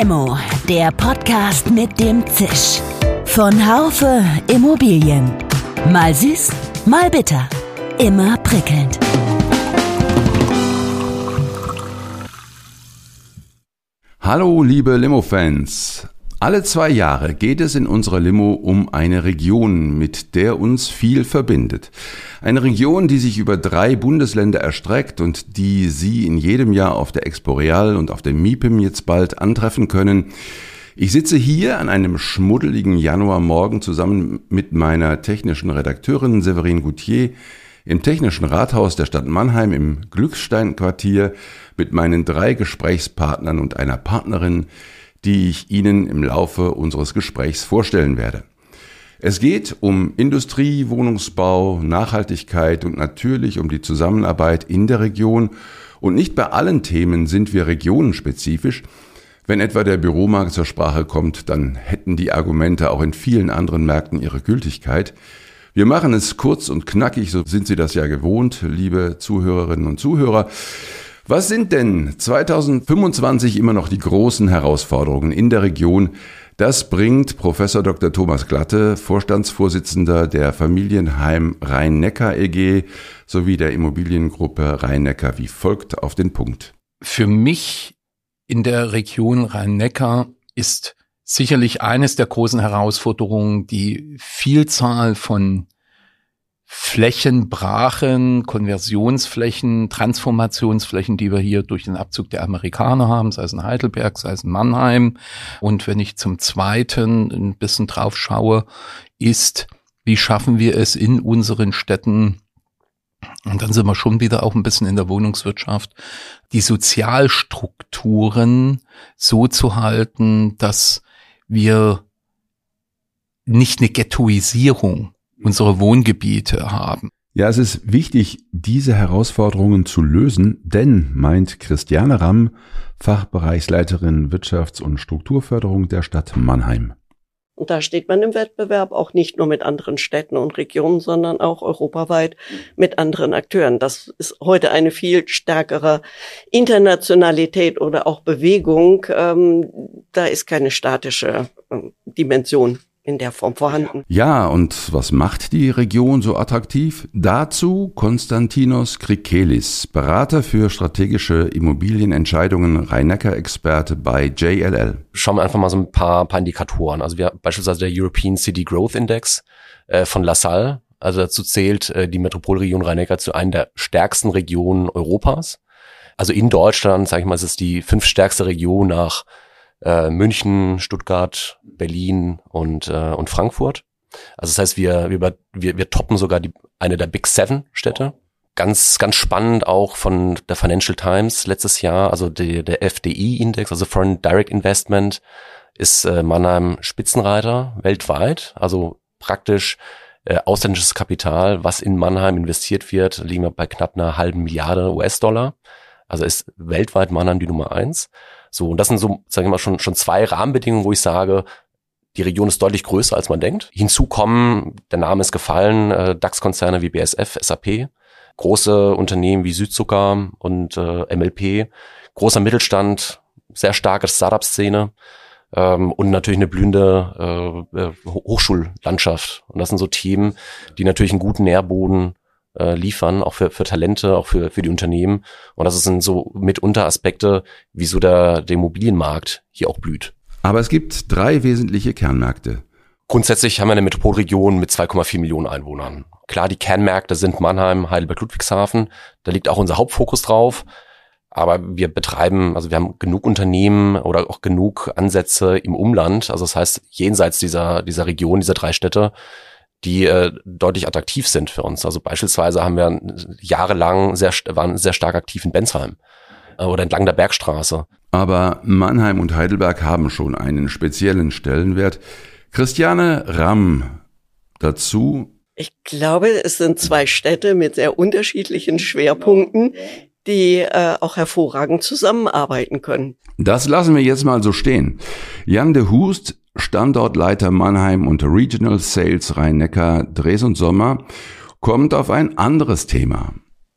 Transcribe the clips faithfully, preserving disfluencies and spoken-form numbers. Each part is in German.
Limo, der Podcast mit dem Zisch. Von Haufe Immobilien. Mal süß, mal bitter. Immer prickelnd. Hallo liebe Limo-Fans. Alle zwei Jahre geht es in unserer Limo um eine Region, mit der uns viel verbindet. Eine Region, die sich über drei Bundesländer erstreckt und die Sie in jedem Jahr auf der Expo Real und auf der MIPIM jetzt bald antreffen können. Ich sitze hier an einem schmuddeligen Januarmorgen zusammen mit meiner technischen Redakteurin Séverine Goutier im Technischen Rathaus der Stadt Mannheim im Glückstein-Quartier mit meinen drei Gesprächspartnern und einer Partnerin, die ich Ihnen im Laufe unseres Gesprächs vorstellen werde. Es geht um Industrie, Wohnungsbau, Nachhaltigkeit und natürlich um die Zusammenarbeit in der Region. Und nicht bei allen Themen sind wir regionenspezifisch. Wenn etwa der Büromarkt zur Sprache kommt, dann hätten die Argumente auch in vielen anderen Märkten ihre Gültigkeit. Wir machen es kurz und knackig, so sind Sie das ja gewohnt, liebe Zuhörerinnen und Zuhörer. Was sind denn zwanzig fünfundzwanzig immer noch die großen Herausforderungen in der Region? Das bringt Professor Doktor Thomas Glatte, Vorstandsvorsitzender der Familienheim Rhein-Neckar E G sowie der Immobiliengruppe Rhein-Neckar wie folgt auf den Punkt. Für mich in der Region Rhein-Neckar ist sicherlich eines der großen Herausforderungen die Vielzahl von Flächen, Brachen, Konversionsflächen, Transformationsflächen, die wir hier durch den Abzug der Amerikaner haben, sei es in Heidelberg, sei es in Mannheim. Und wenn ich zum Zweiten ein bisschen drauf schaue, ist, wie schaffen wir es in unseren Städten, und dann sind wir schon wieder auch ein bisschen in der Wohnungswirtschaft, die Sozialstrukturen so zu halten, dass wir nicht eine Ghettoisierung unsere Wohngebiete haben. Ja, es ist wichtig, diese Herausforderungen zu lösen, denn, meint Christiane Ramm, Fachbereichsleiterin Wirtschafts- und Strukturförderung der Stadt Mannheim. Und da steht man im Wettbewerb auch nicht nur mit anderen Städten und Regionen, sondern auch europaweit mit anderen Akteuren. Das ist heute eine viel stärkere Internationalität oder auch Bewegung. Ähm, da ist keine statische äh, Dimension in der Form vorhanden. Ja, und was macht die Region so attraktiv? Dazu Konstantinos Krikelis, Berater für strategische Immobilienentscheidungen, Rhein-Neckar-Experte bei J L L. Schauen wir einfach mal so ein paar, paar Indikatoren. Also wir beispielsweise der European City Growth Index äh, von LaSalle. Also dazu zählt äh, die Metropolregion Rhein-Neckar zu einer der stärksten Regionen Europas. Also in Deutschland, sage ich mal, ist es die fünftstärkste Region nach Äh, München, Stuttgart, Berlin und äh, und Frankfurt. Also das heißt, wir wir wir, wir toppen sogar die eine der Big Seven Städte. Ganz ganz spannend auch von der Financial Times letztes Jahr, also die, der F D I-Index, also Foreign Direct Investment, ist äh, Mannheim Spitzenreiter weltweit. Also praktisch äh, ausländisches Kapital, was in Mannheim investiert wird, liegen wir bei knapp einer halben Milliarde U S-Dollar. Also ist weltweit Mannheim die Nummer eins. So, und das sind so, sagen wir mal, schon, schon zwei Rahmenbedingungen, wo ich sage, die Region ist deutlich größer, als man denkt. Hinzu kommen, der Name ist gefallen, äh, DAX-Konzerne wie B A S F, S A P, große Unternehmen wie Südzucker und äh, M L P, großer Mittelstand, sehr starke Startup-Szene ähm, und natürlich eine blühende äh, Hochschullandschaft. Und das sind so Themen, die natürlich einen guten Nährboden Äh, liefern, auch für, für Talente, auch für, für die Unternehmen. Und das sind so mitunter Aspekte, wieso der, der Immobilienmarkt hier auch blüht. Aber es gibt drei wesentliche Kernmärkte. Grundsätzlich haben wir eine Metropolregion mit zwei Komma vier Millionen Einwohnern. Klar, die Kernmärkte sind Mannheim, Heidelberg, Ludwigshafen. Da liegt auch unser Hauptfokus drauf. Aber wir betreiben, also wir haben genug Unternehmen oder auch genug Ansätze im Umland. Also das heißt, jenseits dieser, dieser Region, dieser drei Städte, die äh, deutlich attraktiv sind für uns. Also beispielsweise haben wir jahrelang sehr waren sehr stark aktiv in Bensheim äh, oder entlang der Bergstraße. Aber Mannheim und Heidelberg haben schon einen speziellen Stellenwert. Christiane Ramm dazu. Ich glaube, es sind zwei Städte mit sehr unterschiedlichen Schwerpunkten, die äh, auch hervorragend zusammenarbeiten können. Das lassen wir jetzt mal so stehen. Jan de Hust, Standortleiter Mannheim und Regional Sales Rhein-Neckar, Dres und Sommer, kommt auf ein anderes Thema.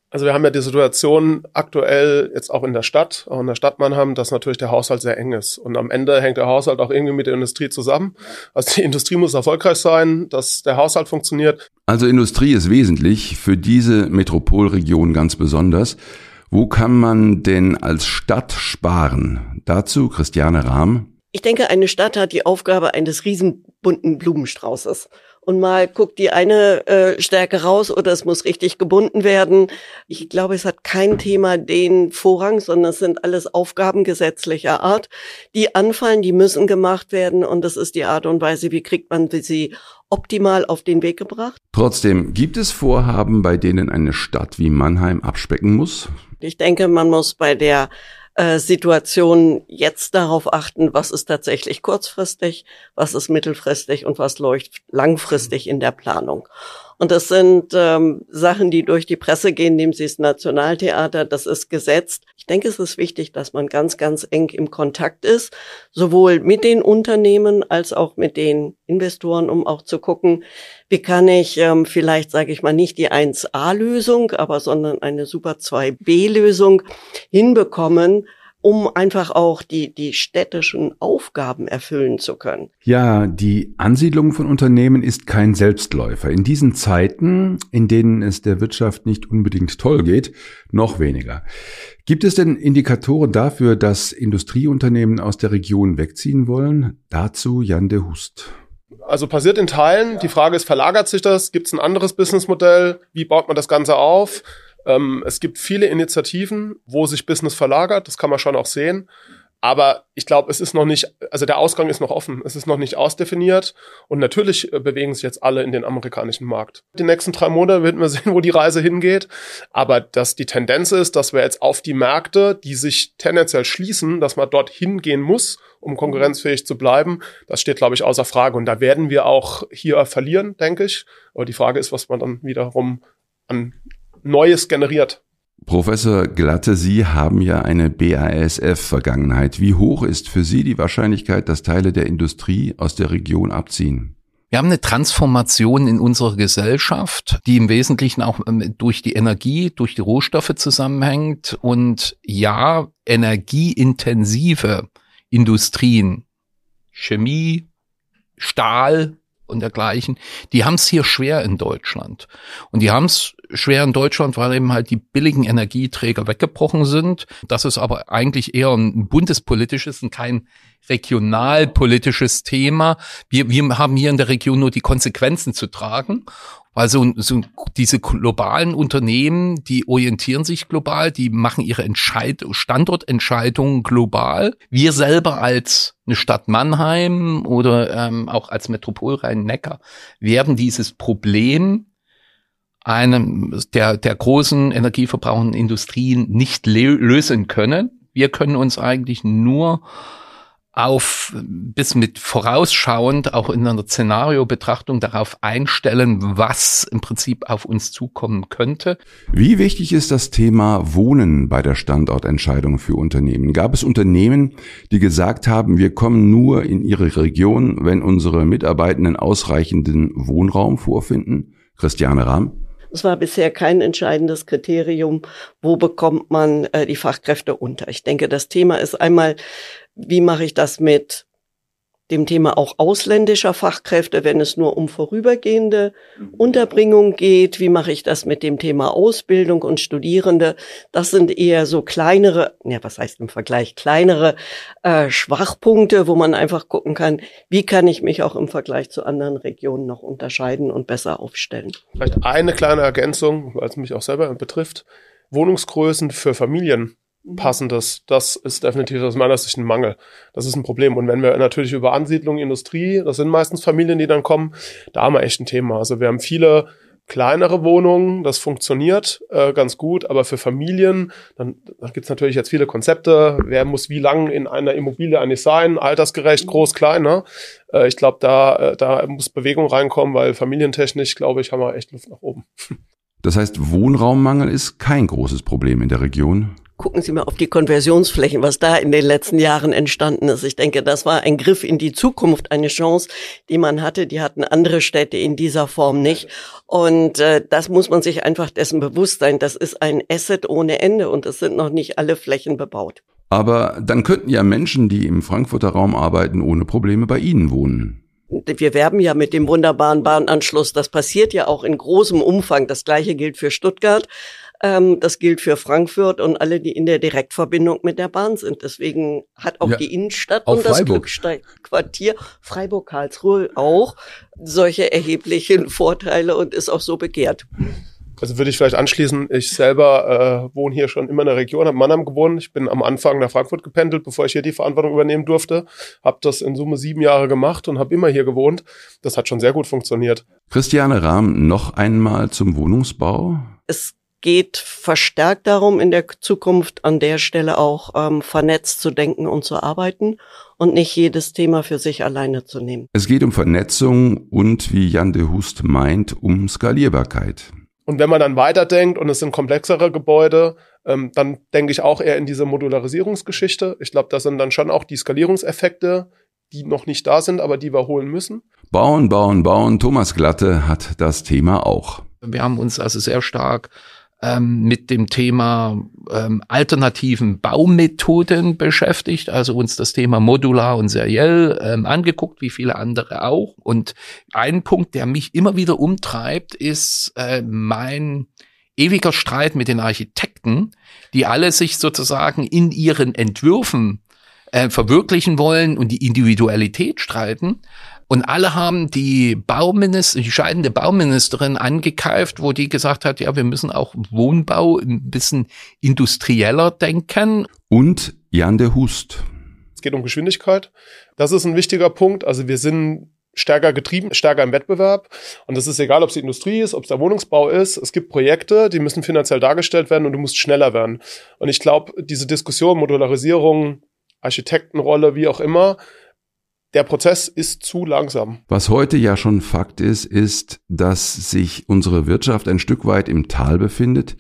Also wir haben ja die Situation aktuell jetzt auch in der Stadt, auch in der Stadt Mannheim, dass natürlich der Haushalt sehr eng ist. Und am Ende hängt der Haushalt auch irgendwie mit der Industrie zusammen. Also die Industrie muss erfolgreich sein, dass der Haushalt funktioniert. Also Industrie ist wesentlich, für diese Metropolregion ganz besonders. Wo kann man denn als Stadt sparen? Dazu Christiane Rahm. Ich denke, eine Stadt hat die Aufgabe eines riesenbunten Blumenstraußes. Und mal guckt die eine äh, Stärke raus oder es muss richtig gebunden werden. Ich glaube, es hat kein Thema den Vorrang, sondern es sind alles Aufgaben gesetzlicher Art, die anfallen, die müssen gemacht werden. Und das ist die Art und Weise, wie kriegt man sie optimal auf den Weg gebracht. Trotzdem, gibt es Vorhaben, bei denen eine Stadt wie Mannheim abspecken muss? Ich denke, man muss bei der äh, Situation jetzt darauf achten, was ist tatsächlich kurzfristig, was ist mittelfristig und was läuft langfristig in der Planung. Und das sind ähm, Sachen, die durch die Presse gehen, nehmen Sie das Nationaltheater, das ist gesetzt. Ich denke, es ist wichtig, dass man ganz, ganz eng im Kontakt ist, sowohl mit den Unternehmen als auch mit den Investoren, um auch zu gucken, wie kann ich ähm, vielleicht, sage ich mal, nicht die eins a Lösung, aber sondern eine super zwei b Lösung hinbekommen, um einfach auch die, die städtischen Aufgaben erfüllen zu können. Ja, die Ansiedlung von Unternehmen ist kein Selbstläufer. In diesen Zeiten, in denen es der Wirtschaft nicht unbedingt toll geht, noch weniger. Gibt es denn Indikatoren dafür, dass Industrieunternehmen aus der Region wegziehen wollen? Dazu Jan de Hust. Also passiert in Teilen. Die Frage ist, verlagert sich das? Gibt es ein anderes Businessmodell? Wie baut man das Ganze auf? Ähm, es gibt viele Initiativen, wo sich Business verlagert. Das kann man schon auch sehen. Aber ich glaube, es ist noch nicht, also der Ausgang ist noch offen. Es ist noch nicht ausdefiniert. Und natürlich äh, bewegen sich jetzt alle in den amerikanischen Markt. Die nächsten drei Monate werden wir sehen, wo die Reise hingeht. Aber dass die Tendenz ist, dass wir jetzt auf die Märkte, die sich tendenziell schließen, dass man dort hingehen muss, um konkurrenzfähig zu bleiben, das steht, glaube ich, außer Frage. Und da werden wir auch hier verlieren, denke ich. Aber die Frage ist, was man dann wiederum an Neues generiert. Professor Glatte, Sie haben ja eine B A S F-Vergangenheit. Wie hoch ist für Sie die Wahrscheinlichkeit, dass Teile der Industrie aus der Region abziehen? Wir haben eine Transformation in unserer Gesellschaft, die im Wesentlichen auch durch die Energie, durch die Rohstoffe zusammenhängt. Und ja, energieintensive Industrien, Chemie, Stahl und dergleichen, die haben es hier schwer in Deutschland. Und die haben es schwer in Deutschland, weil eben halt die billigen Energieträger weggebrochen sind. Das ist aber eigentlich eher ein bundespolitisches und kein regionalpolitisches Thema. Wir, wir haben hier in der Region nur die Konsequenzen zu tragen. Also so diese globalen Unternehmen, die orientieren sich global, die machen ihre Entscheid- Standortentscheidungen global. Wir selber als eine Stadt Mannheim oder ähm, auch als Metropol Rhein-Neckar werden dieses Problem einem der der großen energieverbrauchenden Industrien nicht le- lösen können. Wir können uns eigentlich nur auf bis mit vorausschauend auch in einer Szenariobetrachtung darauf einstellen, was im Prinzip auf uns zukommen könnte. Wie wichtig ist das Thema Wohnen bei der Standortentscheidung für Unternehmen? Gab es Unternehmen, die gesagt haben, wir kommen nur in ihre Region, wenn unsere Mitarbeitenden ausreichenden Wohnraum vorfinden? Christiane Rahm. Es war bisher kein entscheidendes Kriterium, wo bekommt man äh, die Fachkräfte unter. Ich denke, das Thema ist einmal, wie mache ich das mit dem Thema auch ausländischer Fachkräfte, wenn es nur um vorübergehende Unterbringung geht? Wie mache ich das mit dem Thema Ausbildung und Studierende? Das sind eher so kleinere, ja, was heißt im Vergleich kleinere äh, Schwachpunkte, wo man einfach gucken kann, wie kann ich mich auch im Vergleich zu anderen Regionen noch unterscheiden und besser aufstellen. Vielleicht eine kleine Ergänzung, weil es mich auch selber betrifft. Wohnungsgrößen für Familien. Passendes, das ist definitiv aus meiner Sicht ein Mangel. Das ist ein Problem. Und wenn wir natürlich über Ansiedlung, Industrie, das sind meistens Familien, die dann kommen, da haben wir echt ein Thema. Also wir haben viele kleinere Wohnungen, das funktioniert äh, ganz gut, aber für Familien, dann, dann gibt es natürlich jetzt viele Konzepte, wer muss wie lang in einer Immobilie eigentlich sein, altersgerecht, groß, klein, ne? Äh, ich glaube, da, äh, da muss Bewegung reinkommen, weil familientechnisch, glaube ich, haben wir echt Luft nach oben. Das heißt, Wohnraummangel ist kein großes Problem in der Region? gucken Sie mal auf die Konversionsflächen, was da in den letzten Jahren entstanden ist. Ich denke, das war ein Griff in die Zukunft, eine Chance, die man hatte. Die hatten andere Städte in dieser Form nicht. Und äh, das muss man sich einfach dessen bewusst sein. Das ist ein Asset ohne Ende und es sind noch nicht alle Flächen bebaut. Aber dann könnten ja Menschen, die im Frankfurter Raum arbeiten, ohne Probleme bei Ihnen wohnen. Wir werben ja mit dem wunderbaren Bahnanschluss. Das passiert ja auch in großem Umfang. Das Gleiche gilt für Stuttgart. Ähm, das gilt für Frankfurt und alle, die in der Direktverbindung mit der Bahn sind. Deswegen hat auch ja, die Innenstadt und das Glückquartier, Freiburg, Karlsruhe auch, solche erheblichen Vorteile und ist auch so begehrt. Also würde ich vielleicht anschließen, ich selber äh, wohne hier schon immer in der Region, habe in Mannheim gewohnt. Ich bin am Anfang nach Frankfurt gependelt, bevor ich hier die Verantwortung übernehmen durfte. Habe das in Summe sieben Jahre gemacht und habe immer hier gewohnt. Das hat schon sehr gut funktioniert. Christiane Rahm, noch einmal zum Wohnungsbau. Es geht verstärkt darum, in der Zukunft an der Stelle auch ähm, vernetzt zu denken und zu arbeiten und nicht jedes Thema für sich alleine zu nehmen. Es geht um Vernetzung und, wie Jan de Hust meint, um Skalierbarkeit. Und wenn man dann weiterdenkt und es sind komplexere Gebäude, ähm, dann denke ich auch eher in diese Modularisierungsgeschichte. Ich glaube, das sind dann schon auch die Skalierungseffekte, die noch nicht da sind, aber die wir holen müssen. Bauen, bauen, bauen. Thomas Glatte hat das Thema auch. Wir haben uns also sehr stark ähm, mit dem Thema ähm, alternativen Baumethoden beschäftigt, also uns das Thema modular und seriell ähm, angeguckt, wie viele andere auch. Und ein Punkt, der mich immer wieder umtreibt, ist äh, mein ewiger Streit mit den Architekten, die alle sich sozusagen in ihren Entwürfen äh, verwirklichen wollen und die Individualität streiten. Und alle haben die Bauminister, die scheidende Bauministerin angekeift, wo die gesagt hat, ja, wir müssen auch Wohnbau ein bisschen industrieller denken. Und Jan de Hust. Es geht um Geschwindigkeit. Das ist ein wichtiger Punkt. Also wir sind stärker getrieben, stärker im Wettbewerb. Und das ist egal, ob es die Industrie ist, ob es der Wohnungsbau ist. Es gibt Projekte, die müssen finanziell dargestellt werden und du musst schneller werden. Und ich glaube, diese Diskussion, Modularisierung, Architektenrolle, wie auch immer, der Prozess ist zu langsam. Was heute ja schon Fakt ist, ist, dass sich unsere Wirtschaft ein Stück weit im Tal befindet.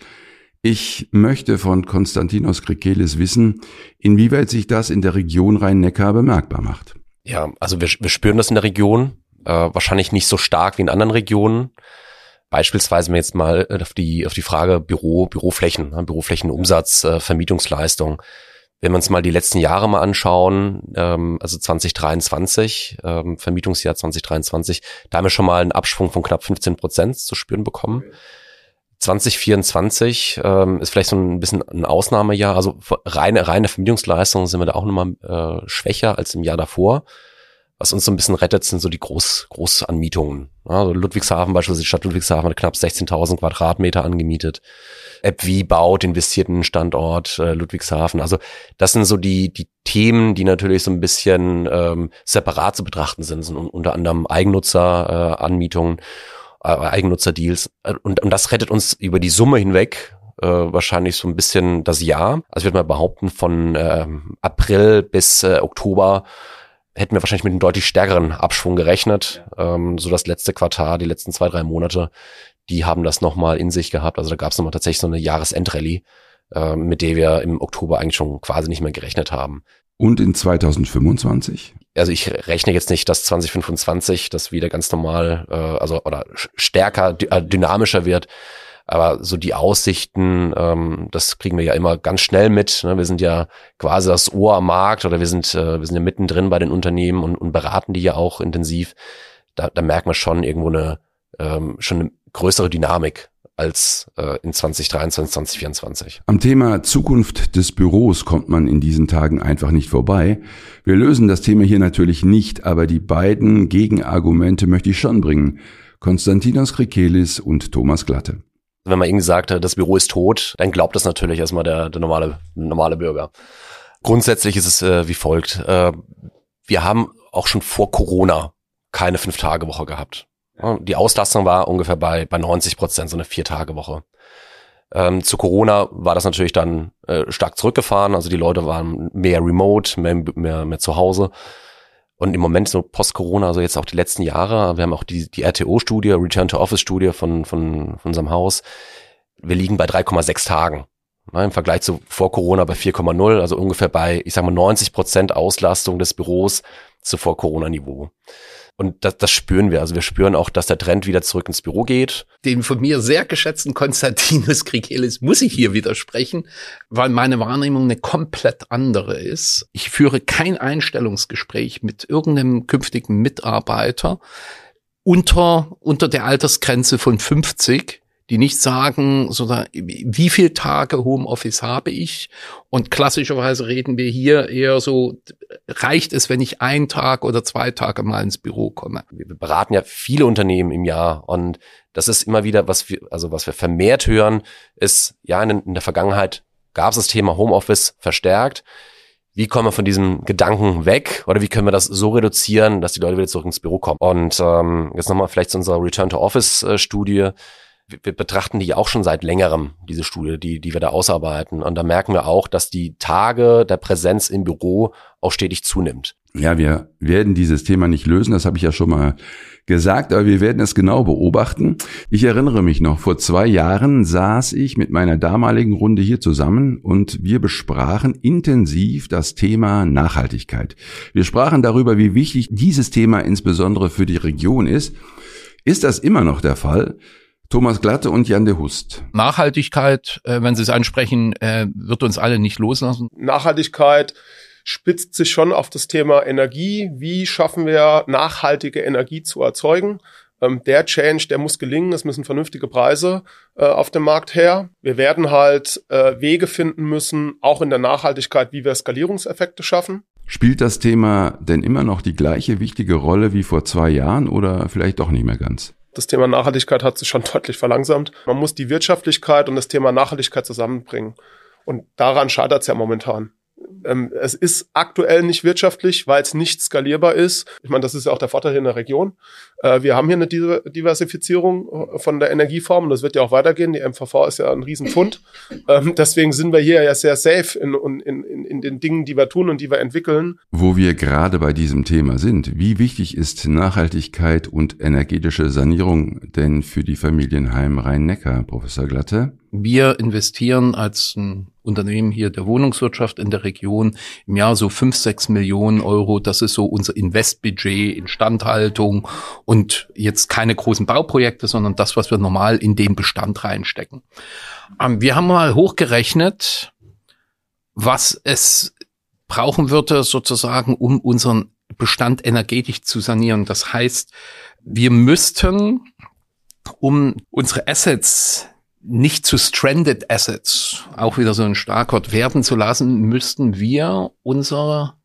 Ich möchte von Konstantinos Krikelis wissen, inwieweit sich das in der Region Rhein-Neckar bemerkbar macht. Ja, also wir, wir spüren das in der Region, äh, wahrscheinlich nicht so stark wie in anderen Regionen. Beispielsweise jetzt mal auf die auf die Frage Büro, Büroflächen, Büroflächenumsatz, äh, Vermietungsleistung. Wenn wir uns mal die letzten Jahre mal anschauen, ähm, also zwanzig dreiundzwanzig, ähm, Vermietungsjahr zwanzig dreiundzwanzig, da haben wir schon mal einen Abschwung von knapp fünfzehn Prozent zu spüren bekommen. Okay. zwanzig vierundzwanzig ähm, ist vielleicht so ein bisschen ein Ausnahmejahr. Also reine reine Vermietungsleistungen sind wir da auch nochmal äh, schwächer als im Jahr davor. Was uns so ein bisschen rettet, sind so die Groß Großanmietungen. Also Ludwigshafen beispielsweise, die Stadt Ludwigshafen hat knapp sechzehntausend Quadratmeter angemietet. AppV baut, investiert in den Standort äh, Ludwigshafen. Also das sind so die die Themen, die natürlich so ein bisschen ähm, separat zu betrachten sind. sind unter anderem Eigennutzer, äh, Anmietungen, äh, Eigennutzerdeals. Und, und das rettet uns über die Summe hinweg äh, wahrscheinlich so ein bisschen das Jahr. Also ich würde mal behaupten, von äh, April bis äh, Oktober hätten wir wahrscheinlich mit einem deutlich stärkeren Abschwung gerechnet. Ja. Ähm, so das letzte Quartal, die letzten zwei, drei Monate, die haben das nochmal in sich gehabt. Also da gab es nochmal tatsächlich so eine Jahresendrallye, äh, mit der wir im Oktober eigentlich schon quasi nicht mehr gerechnet haben. Und in zwanzig fünfundzwanzig? Also ich rechne jetzt nicht, dass zwanzig fünfundzwanzig das wieder ganz normal, äh, also oder stärker, äh, dynamischer wird. Aber so die Aussichten, ähm, das kriegen wir ja immer ganz schnell mit. Ne? Wir sind ja quasi das Ohr am Markt oder wir sind äh, wir sind ja mittendrin bei den Unternehmen und, und beraten die ja auch intensiv. Da, da merkt man schon irgendwo eine ähm, schon eine größere Dynamik als äh, in zwanzig dreiundzwanzig, zwanzig vierundzwanzig. Am Thema Zukunft des Büros kommt man in diesen Tagen einfach nicht vorbei. Wir lösen das Thema hier natürlich nicht, aber die beiden Gegenargumente möchte ich schon bringen. Konstantinos Krikelis und Thomas Glatte. Wenn man irgendwie sagt, das Büro ist tot, dann glaubt das natürlich erstmal der, der normale, normale Bürger. Grundsätzlich ist es äh, wie folgt. Äh, wir haben auch schon vor Corona keine Fünf-Tage-Woche gehabt. Ja, die Auslastung war ungefähr bei, bei neunzig Prozent, so eine Vier-Tage-Woche. Ähm, zu Corona war das natürlich dann äh, stark zurückgefahren. Also die Leute waren mehr remote, mehr, mehr, mehr zu Hause. Und im Moment so post-Corona, also jetzt auch die letzten Jahre, wir haben auch die, die R T O-Studie, Return-to-Office-Studie von, von, von unserem Haus. Wir liegen bei drei Komma sechs Tagen. Ne, im Vergleich zu vor Corona bei vier Komma null, also ungefähr bei, ich sag mal, neunzig Prozent Auslastung des Büros zu Vor-Corona-Niveau. Und das, das spüren wir. Also wir spüren auch, dass der Trend wieder zurück ins Büro geht. Den von mir sehr geschätzten Konstantinos Krikelis muss ich hier widersprechen, weil meine Wahrnehmung eine komplett andere ist. Ich führe kein Einstellungsgespräch mit irgendeinem künftigen Mitarbeiter unter, unter der Altersgrenze von fünfzig, die nicht sagen, sondern wie viele Tage Homeoffice habe ich? Und klassischerweise reden wir hier eher so, reicht es, wenn ich einen Tag oder zwei Tage mal ins Büro komme? Wir beraten ja viele Unternehmen im Jahr und das ist immer wieder, was wir, also was wir vermehrt hören, ist, ja, in, in der Vergangenheit gab es das Thema Homeoffice verstärkt. Wie kommen wir von diesem Gedanken weg oder wie können wir das so reduzieren, dass die Leute wieder zurück ins Büro kommen? Und ähm, jetzt nochmal vielleicht zu unserer Return-to-Office-Studie. Wir betrachten die auch schon seit längerem, diese Studie, die die wir da ausarbeiten. Und da merken wir auch, dass die Tage der Präsenz im Büro auch stetig zunimmt. Ja, wir werden dieses Thema nicht lösen, das habe ich ja schon mal gesagt, aber wir werden es genau beobachten. Ich erinnere mich noch, vor zwei Jahren saß ich mit meiner damaligen Runde hier zusammen und wir besprachen intensiv das Thema Nachhaltigkeit. Wir sprachen darüber, wie wichtig dieses Thema insbesondere für die Region ist. Ist das immer noch der Fall? Thomas Glatte und Jan de Hust. Nachhaltigkeit, äh, wenn Sie es ansprechen, äh, wird uns alle nicht loslassen. Nachhaltigkeit spitzt sich schon auf das Thema Energie. Wie schaffen wir nachhaltige Energie zu erzeugen? Ähm, der Change, der muss gelingen. Es müssen vernünftige Preise äh, auf dem Markt her. Wir werden halt äh, Wege finden müssen, auch in der Nachhaltigkeit, wie wir Skalierungseffekte schaffen. Spielt das Thema denn immer noch die gleiche wichtige Rolle wie vor zwei Jahren oder vielleicht doch nicht mehr ganz? Das Thema Nachhaltigkeit hat sich schon deutlich verlangsamt. Man muss die Wirtschaftlichkeit und das Thema Nachhaltigkeit zusammenbringen. Und daran scheitert es ja momentan. Ähm, es ist aktuell nicht wirtschaftlich, weil es nicht skalierbar ist. Ich meine, das ist ja auch der Vorteil hier in der Region. Äh, wir haben hier eine Diversifizierung von der Energieform und das wird ja auch weitergehen. Die M V V ist ja ein Riesenpfund. Ähm, deswegen sind wir hier ja sehr safe in, in, in, in den Dingen, die wir tun und die wir entwickeln. Wo wir gerade bei diesem Thema sind, wie wichtig ist Nachhaltigkeit und energetische Sanierung denn für die Familienheim Rhein-Neckar, Professor Glatte? Wir investieren als ein Unternehmen hier der Wohnungswirtschaft in der Region im Jahr so fünf, sechs Millionen Euro. Das ist so unser Investbudget, Instandhaltung und jetzt keine großen Bauprojekte, sondern das, was wir normal in den Bestand reinstecken. Ähm, wir haben mal hochgerechnet, was es brauchen würde sozusagen, um unseren Bestand energetisch zu sanieren. Das heißt, wir müssten, um unsere Assets nicht zu stranded Assets, auch wieder so ein Schlagwort, werden zu lassen, müssten wir unser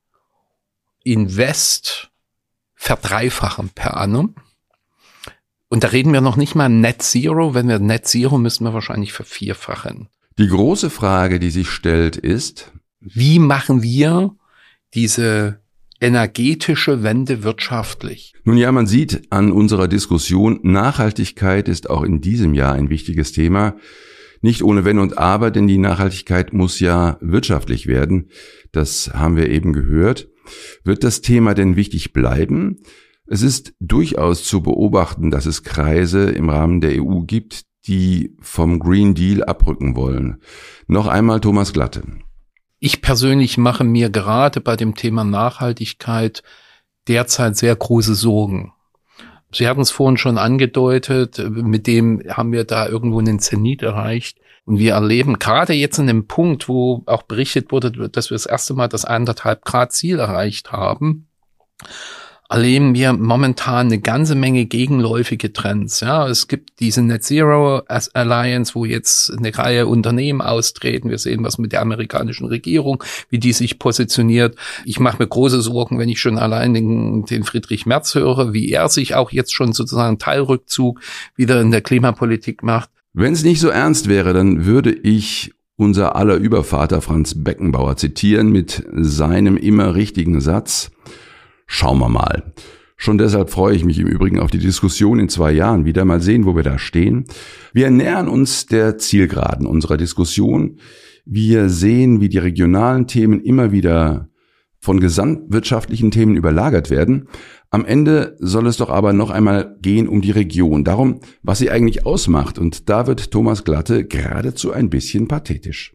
Invest verdreifachen per annum. Und da reden wir noch nicht mal Net Zero. Wenn wir Net Zero, müssen wir wahrscheinlich vervierfachen. Die große Frage, die sich stellt, ist, wie machen wir diese energetische Wende wirtschaftlich? Nun ja, man sieht an unserer Diskussion, Nachhaltigkeit ist auch in diesem Jahr ein wichtiges Thema. Nicht ohne Wenn und Aber, denn die Nachhaltigkeit muss ja wirtschaftlich werden. Das haben wir eben gehört. Wird das Thema denn wichtig bleiben? Es ist durchaus zu beobachten, dass es Kreise im Rahmen der E U gibt, die vom Green Deal abrücken wollen. Noch einmal Thomas Glatte. Ich persönlich mache mir gerade bei dem Thema Nachhaltigkeit derzeit sehr große Sorgen. Sie hatten es vorhin schon angedeutet, mit dem haben wir da irgendwo einen Zenit erreicht. Und wir erleben gerade jetzt in dem Punkt, wo auch berichtet wurde, dass wir das erste Mal das anderthalb Grad Ziel erreicht haben, erleben wir momentan eine ganze Menge gegenläufige Trends. Ja, es gibt diese Net Zero Alliance, wo jetzt eine Reihe Unternehmen austreten. Wir sehen, was mit der amerikanischen Regierung, wie die sich positioniert. Ich mache mir große Sorgen, wenn ich schon allein den, den Friedrich Merz höre, wie er sich auch jetzt schon sozusagen Teilrückzug wieder in der Klimapolitik macht. Wenn es nicht so ernst wäre, dann würde ich unser aller Übervater Franz Beckenbauer zitieren mit seinem immer richtigen Satz: Schauen wir mal. Schon deshalb freue ich mich im Übrigen auf die Diskussion in zwei Jahren wieder. Mal sehen, wo wir da stehen. Wir nähern uns der Zielgeraden unserer Diskussion. Wir sehen, wie die regionalen Themen immer wieder von gesamtwirtschaftlichen Themen überlagert werden. Am Ende soll es doch aber noch einmal gehen um die Region, darum, was sie eigentlich ausmacht. Und da wird Thomas Glatte geradezu ein bisschen pathetisch.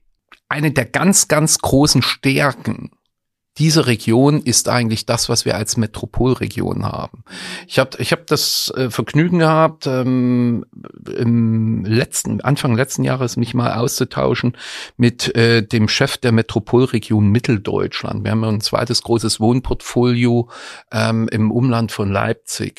eine der ganz, ganz großen Stärken dieser Region ist eigentlich das, was wir als Metropolregion haben. Ich habe ich hab das äh, Vergnügen gehabt, ähm, im letzten Anfang letzten Jahres mich mal auszutauschen mit äh, dem Chef der Metropolregion Mitteldeutschland. Wir haben ja ein zweites großes Wohnportfolio ähm, im Umland von Leipzig.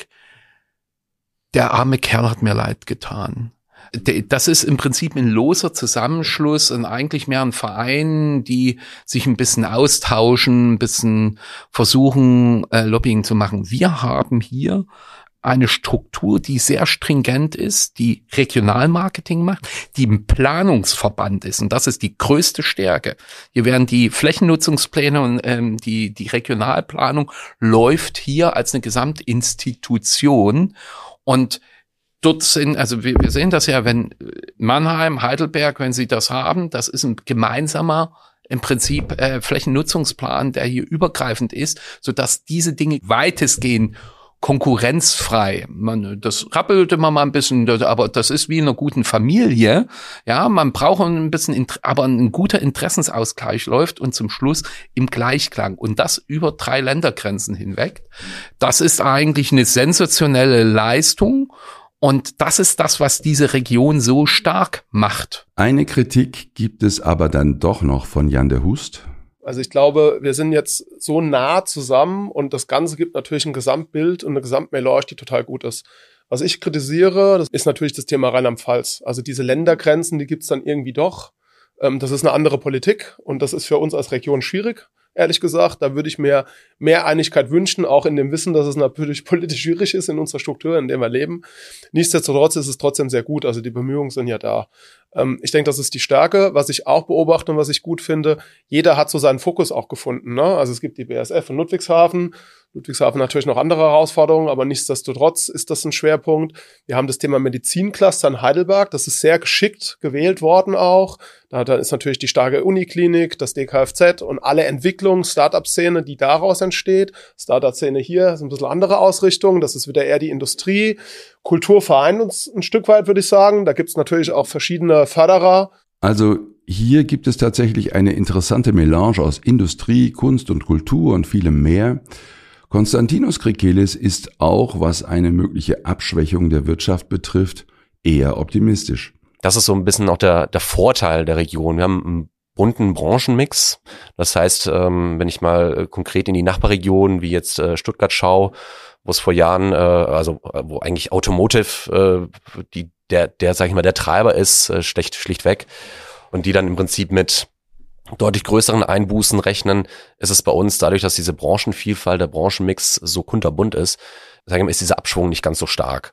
Der arme Kerl hat mir leid getan. Das ist im Prinzip ein loser Zusammenschluss und eigentlich mehr ein Verein, die sich ein bisschen austauschen, ein bisschen versuchen, äh, Lobbying zu machen. Wir haben hier eine Struktur, die sehr stringent ist, die Regionalmarketing macht, die ein Planungsverband ist. Und das ist die größte Stärke. Hier werden die Flächennutzungspläne und ähm, die, die Regionalplanung läuft hier als eine Gesamtinstitution. Und dort sind, also wir, wir sehen das ja, wenn Mannheim, Heidelberg, wenn sie das haben, das ist ein gemeinsamer, im Prinzip äh, Flächennutzungsplan, der hier übergreifend ist, sodass diese Dinge weitestgehend konkurrenzfrei. Man, das rappelt immer mal ein bisschen, das, aber das ist wie in einer guten Familie. Ja, man braucht ein bisschen, aber ein guter Interessensausgleich läuft und zum Schluss im Gleichklang. Und das über drei Ländergrenzen hinweg. Das ist eigentlich eine sensationelle Leistung. Und das ist das, was diese Region so stark macht. Eine Kritik gibt es aber dann doch noch von Jan de Hust. Also ich glaube, wir sind jetzt so nah zusammen und das Ganze gibt natürlich ein Gesamtbild und eine Gesamtmelange, die total gut ist. Was ich kritisiere, das ist natürlich das Thema Rheinland-Pfalz. Also diese Ländergrenzen, die gibt's dann irgendwie doch. Das ist eine andere Politik und das ist für uns als Region schwierig. Ehrlich gesagt, da würde ich mir mehr Einigkeit wünschen, auch in dem Wissen, dass es natürlich politisch schwierig ist in unserer Struktur, in der wir leben. Nichtsdestotrotz ist es trotzdem sehr gut, also die Bemühungen sind ja da. Ähm, ich denke, das ist die Stärke. Was ich auch beobachte und was ich gut finde, jeder hat so seinen Fokus auch gefunden, ne? Also es gibt die B A S F in Ludwigshafen, Ludwigshafen natürlich noch andere Herausforderungen, aber nichtsdestotrotz ist das ein Schwerpunkt. Wir haben das Thema Medizincluster in Heidelberg, das ist sehr geschickt gewählt worden auch. Da, da ist natürlich die starke Uniklinik, das D K F Z und alle Entwicklungen, Startup-Szene, die daraus entsteht. Startup-Szene hier ist ein bisschen andere Ausrichtung, das ist wieder eher die Industrie. Kultur vereint uns ein Stück weit, würde ich sagen. Da gibt es natürlich auch verschiedene Förderer. Also hier gibt es tatsächlich eine interessante Melange aus Industrie, Kunst und Kultur und vielem mehr. Konstantinos Krikelis ist auch, was eine mögliche Abschwächung der Wirtschaft betrifft, eher optimistisch. Das ist so ein bisschen auch der, der Vorteil der Region. Wir haben einen bunten Branchenmix. Das heißt, ähm, wenn ich mal konkret in die Nachbarregionen wie jetzt äh, Stuttgart schaue, wo es vor Jahren, äh, also wo eigentlich Automotive äh, die der, der sag ich mal, der Treiber ist, äh, schlecht schlichtweg und die dann im Prinzip mit deutlich größeren Einbußen rechnen, ist es bei uns dadurch, dass diese Branchenvielfalt, der Branchenmix so kunterbunt ist, sagen wir, ist dieser Abschwung nicht ganz so stark.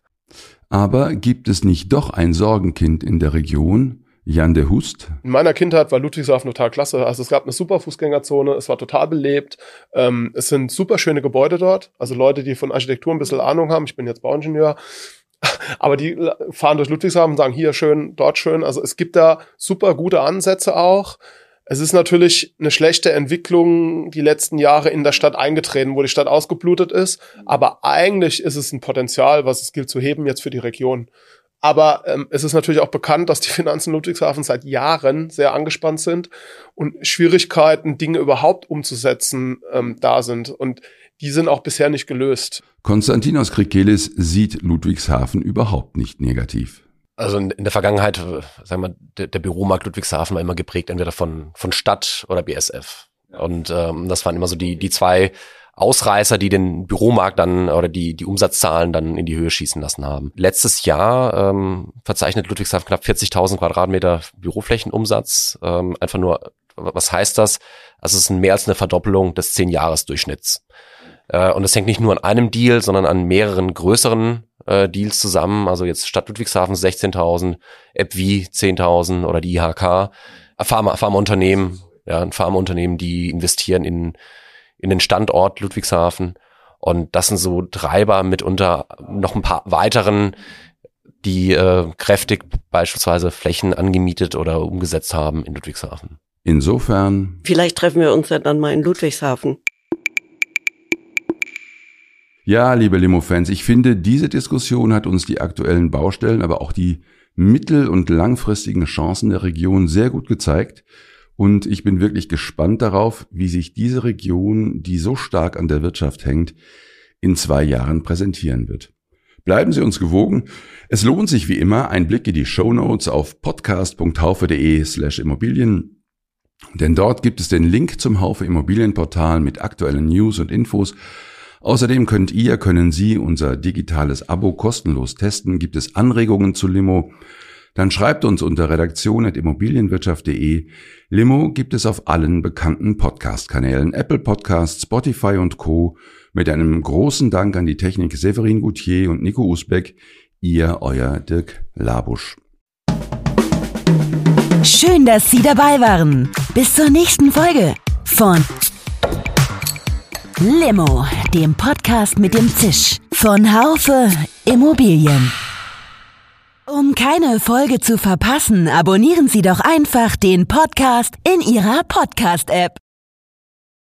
Aber gibt es nicht doch ein Sorgenkind in der Region? Jan de Hust? In meiner Kindheit war Ludwigshafen total klasse. Also es gab eine super Fußgängerzone, es war total belebt. Ähm, es sind super schöne Gebäude dort. Also Leute, die von Architektur ein bisschen Ahnung haben, ich bin jetzt Bauingenieur, aber die fahren durch Ludwigshafen und sagen, hier schön, dort schön. Also es gibt da super gute Ansätze auch. Es ist natürlich eine schlechte Entwicklung die letzten Jahre in der Stadt eingetreten, wo die Stadt ausgeblutet ist. Aber eigentlich ist es ein Potenzial, was es gilt zu heben jetzt für die Region. Aber ähm, es ist natürlich auch bekannt, dass die Finanzen Ludwigshafen seit Jahren sehr angespannt sind und Schwierigkeiten, Dinge überhaupt umzusetzen, ähm, da sind. Und die sind auch bisher nicht gelöst. Konstantinos Krikelis sieht Ludwigshafen überhaupt nicht negativ. Also in, in der Vergangenheit, sagen wir, der, der Büromarkt Ludwigshafen war immer geprägt entweder von von Stadt oder B S F. Und ähm, das waren immer so die die zwei Ausreißer, die den Büromarkt dann oder die die Umsatzzahlen dann in die Höhe schießen lassen haben. Letztes Jahr ähm, verzeichnet Ludwigshafen knapp vierzigtausend Quadratmeter Büroflächenumsatz. Ähm, einfach nur, was heißt das? Also es ist mehr als eine Verdoppelung des zehn-Jahres-Durchschnitts. Äh, und das hängt nicht nur an einem Deal, sondern an mehreren größeren äh, Deals zusammen. Also jetzt Stadt Ludwigshafen sechzehntausend, AppWi zehntausend oder die I H K, Pharma, Pharmaunternehmen, ja, ein Pharmaunternehmen, die investieren in in den Standort Ludwigshafen. Und das sind so Treiber mitunter noch ein paar weiteren, die äh, kräftig beispielsweise Flächen angemietet oder umgesetzt haben in Ludwigshafen. Insofern. Vielleicht treffen wir uns ja dann mal in Ludwigshafen. Ja, liebe Limo-Fans, ich finde, diese Diskussion hat uns die aktuellen Baustellen, aber auch die mittel- und langfristigen Chancen der Region sehr gut gezeigt. Und ich bin wirklich gespannt darauf, wie sich diese Region, die so stark an der Wirtschaft hängt, in zwei Jahren präsentieren wird. Bleiben Sie uns gewogen. Es lohnt sich wie immer ein Blick in die Shownotes auf podcast.haufe.de slash Immobilien, denn dort gibt es den Link zum Haufe Immobilienportal mit aktuellen News und Infos. Außerdem könnt ihr, können Sie unser digitales Abo kostenlos testen. Gibt es Anregungen zu Limo? Dann schreibt uns unter redaktion at immobilienwirtschaft punkt de. Limo gibt es auf allen bekannten Podcast-Kanälen, Apple Podcasts, Spotify und Co. Mit einem großen Dank an die Technik Severin Goutier und Nico Usbeck. Ihr, euer Dirk Labusch. Schön, dass Sie dabei waren. Bis zur nächsten Folge von Limo, dem Podcast mit dem Zisch von Haufe Immobilien. Um keine Folge zu verpassen, abonnieren Sie doch einfach den Podcast in Ihrer Podcast-App.